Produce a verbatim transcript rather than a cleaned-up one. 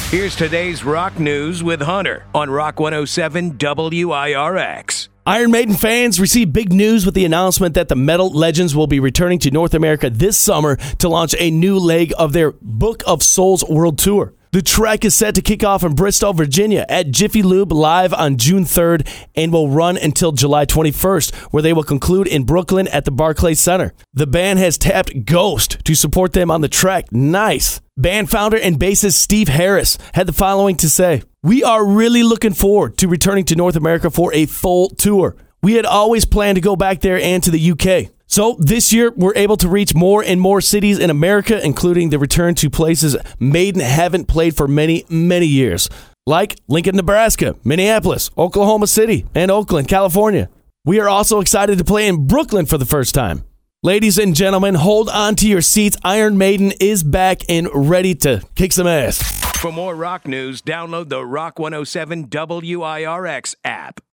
Here's today's rock news with Hunter on Rock one oh seven W I R X. Iron Maiden fans received big news with the announcement that the Metal Legends will be returning to North America this summer to launch a new leg of their Book of Souls World Tour. The trek is set to kick off in Bristol, Virginia at Jiffy Lube live on June third and will run until July twenty-first, where they will conclude in Brooklyn at the Barclays Center. The band has tapped Ghost to support them on the trek. Nice. Band founder and bassist Steve Harris had the following to say: "We are really looking forward to returning to North America for a full tour. We had always planned to go back there and to the U K. So this year, we're able to reach more and more cities in America, including the return to places Maiden haven't played for many, many years, like Lincoln, Nebraska, Minneapolis, Oklahoma City, and Oakland, California. We are also excited to play in Brooklyn for the first time." Ladies and gentlemen, hold on to your seats. Iron Maiden is back and ready to kick some ass. For more rock news, download the Rock one oh seven W I R X app.